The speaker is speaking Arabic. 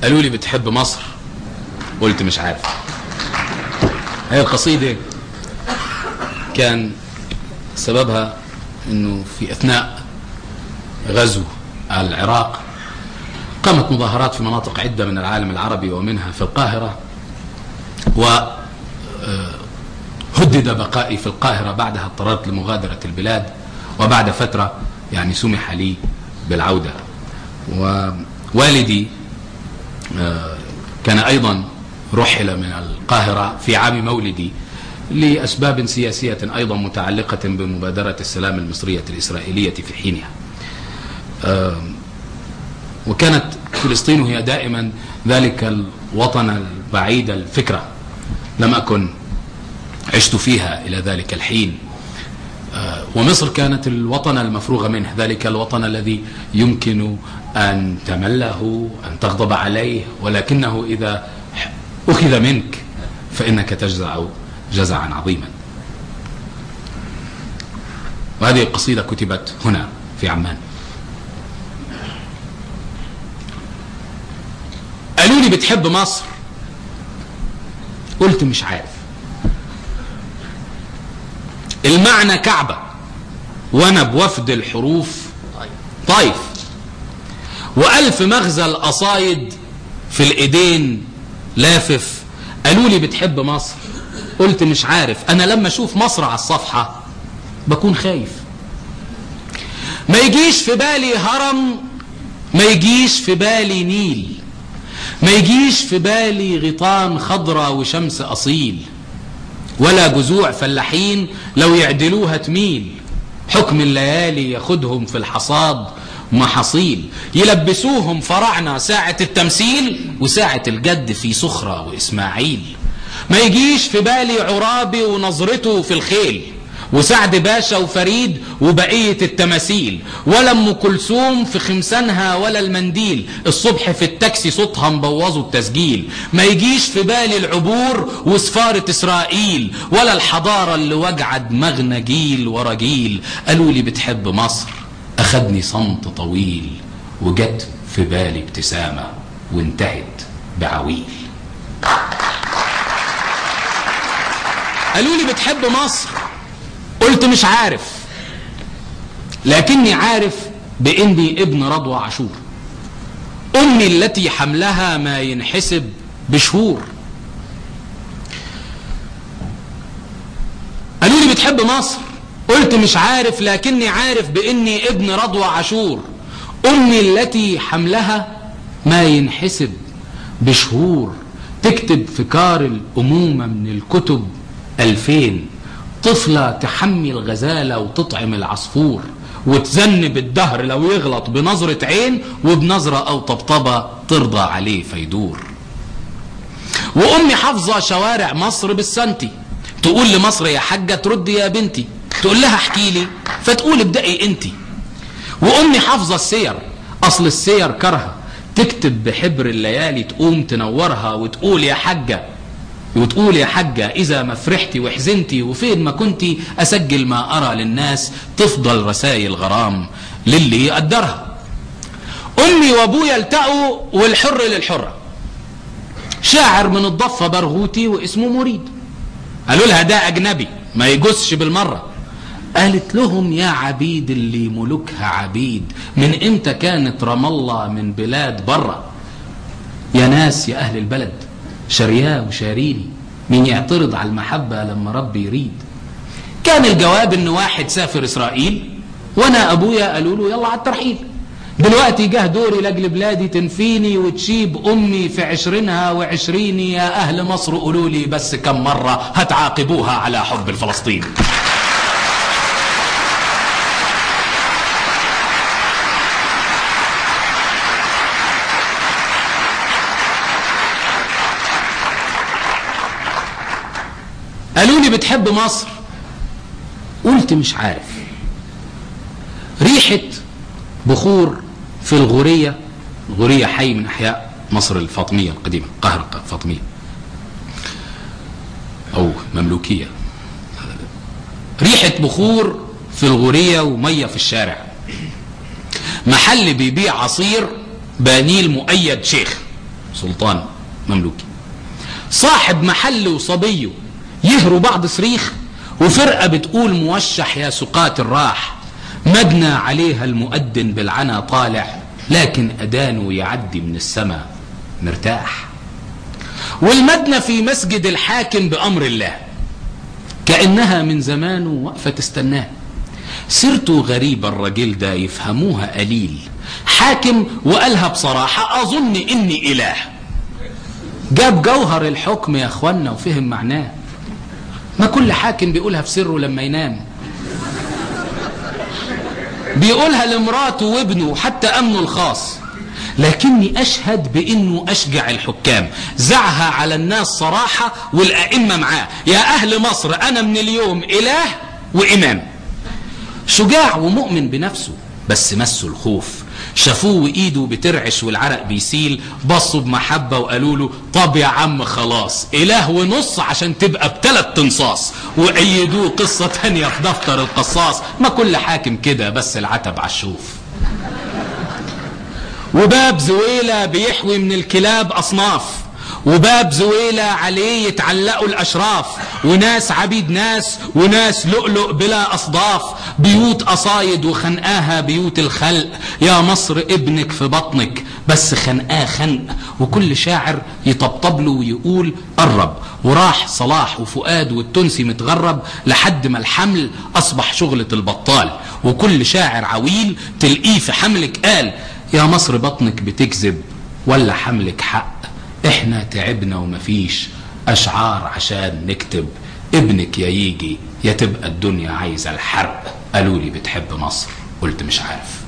قالوا لي بتحب مصر، قلت مش عارف. هي القصيدة كان سببها انه في اثناء غزو العراق قامت مظاهرات في مناطق عدة من العالم العربي ومنها في القاهرة، وهدد بقائي في القاهرة. بعدها اضطررت لمغادرة البلاد، وبعد فترة يعني سمح لي بالعودة. ووالدي كان أيضا رحل من القاهرة في عام مولدي لأسباب سياسية أيضا متعلقة بمبادرة السلام المصرية الإسرائيلية في حينها. وكانت فلسطين هي دائما ذلك الوطن البعيد الفكرة، لم أكن عشت فيها إلى ذلك الحين. ومصر كانت الوطن المفروغ منه، ذلك الوطن الذي يمكن أن تمله، أن تغضب عليه، ولكنه إذا أخذ منك فإنك تجزع جزعا عظيما. وهذه القصيدة كتبت هنا في عمان. قالوا لي بتحب مصر، قلت مش عارف. المعنى كعبة وانا بوفد الحروف طيف، وألف مغزى القصايد في الايدين لافف. قالوا لي بتحب مصر، قلت مش عارف. انا لما اشوف مصر على الصفحة بكون خايف. ما يجيش في بالي هرم، ما يجيش في بالي نيل، ما يجيش في بالي غيطان خضرة وشمس أصيل، ولا جذوع فلاحين لو يعدلوها تميل. حكم الليالي ياخدهم في الحصاد محاصيل، يلبسوهم فراعنة ساعة التمثيل وساعة الجد في صخرة وإسماعيل. ما يجيش في بالي عرابي ونظرته في الخيل، وسعد باشا وفريد وبقية التماثيل، ولا ام كلثوم في خمسانها، ولا المنديل الصبح في التاكسي صوتها مبوظوا التسجيل. ما يجيش في بالي العبور وسفارة اسرائيل، ولا الحضارة اللي وجع دماغنا جيل ورا جيل. قالوا لي بتحب مصر، اخدني صمت طويل، وجت في بالي ابتسامة وانتهت بعويل. قالوا لي بتحب مصر، قلت مش عارف، لكني عارف بإني ابن رضوى عاشور، أمي التي حملها ما ينحسب بشهور. قالوا لي بتحب مصر، قلت مش عارف، لكني عارف بإني ابن رضوى عاشور، أمي التي حملها ما ينحسب بشهور. تكتب في كار الأمومة من الكتب 2000 طفلة تحمي الغزالة وتطعم العصفور، وتذنب الدهر لو يغلط بنظرة عين، وبنظرة أو طبطبة ترضى عليه فيدور. وأمي حافظة شوارع مصر بالسنتي، تقول لمصر يا حاجة ترد يا بنتي، تقول لها احكي لي فتقول ابدأي انتي. وأمي حافظة السير، أصل السير كرهة، تكتب بحبر الليالي تقوم تنورها، وتقول يا حاجة، وتقول يا حاجة إذا ما فرحتي وحزنتي وفين ما كنتي أسجل ما أرى للناس، تفضل رسائل غرام للي يقدرها. أمي وأبويا التقوا والحر للحرة، شاعر من الضفة برغوتي واسمه مريد. قالوا لها ده أجنبي ما يجوزش بالمرة. قالت لهم يا عبيد اللي ملوكها عبيد، من إمتى كانت رام الله من بلاد برة؟ يا ناس يا أهل البلد شرياه وشاريني، مين يعترض على المحبة لما ربي يريد؟ كان الجواب ان واحد سافر اسرائيل، وانا ابويا قالوا له يلا على الترحيل. دلوقتي جه دوري لاجل بلادي تنفيني وتشيب امي في 20 يا اهل مصر قولوا لي بس كم مرة هتعاقبوها على حب الفلسطيني؟ قالوا لي بتحب مصر، قلت مش عارف. ريحة بخور في الغورية، الغورية حي من أحياء مصر الفاطمية القديمة، القاهرة الفاطمية أو مملوكية. ريحة بخور في الغورية ومية في الشارع. محل بيبيع عصير بانيل مؤيد شيخ، سلطان مملوكي. صاحب محل وصبيه يهروا بعض صريخ، وفرقة بتقول موشح يا سقات الراح، مبنى عليها المؤذن بالعنا طالع، لكن أدانه يعدي من السماء مرتاح. والمدنة في مسجد الحاكم بأمر الله، كأنها من زمان وقفة تستناه. سيرته غريبة الرجل ده يفهموها قليل، حاكم وقالها بصراحة أظن إني إله. جاب جوهر الحكم يا أخوانا وفهم معناه. ما كل حاكم بيقولها في سره لما ينام، بيقولها لمراته وابنه وحتى أمنه الخاص. لكني أشهد بأنه أشجع الحكام، زعها على الناس صراحة والأئمة معاه. يا أهل مصر أنا من اليوم إله وإمام. شجاع ومؤمن بنفسه، بس مسه الخوف. شافوه وإيده بترعش والعرق بيسيل، بصوا بمحبة وقالوا له طب يا عم خلاص إله ونص عشان تبقى ب3 تنصاص، وأيدوه قصة تانية في دفتر القصاص. ما كل حاكم كده، بس العتب عالشوف. وباب زويلة بيحوي من الكلاب أصناف، وباب زويلة عليه يتعلقوا الأشراف، وناس عبيد ناس، وناس لؤلؤ بلا أصداف، بيوت أصايد وخنقاها بيوت الخلق. يا مصر ابنك في بطنك بس خنقاه خنق. وكل شاعر يطبطب له ويقول قرب. وراح صلاح وفؤاد والتونسي متغرب، لحد ما الحمل أصبح شغلة البطال. وكل شاعر عويل تلقيه في حملك قال يا مصر بطنك بتكذب ولا حملك حق، احنا تعبنا ومفيش اشعار عشان نكتب. ابنك يا يجي يا تبقى الدنيا عايزة الحرق. قالوا لي بتحب مصر، قلت مش عارف.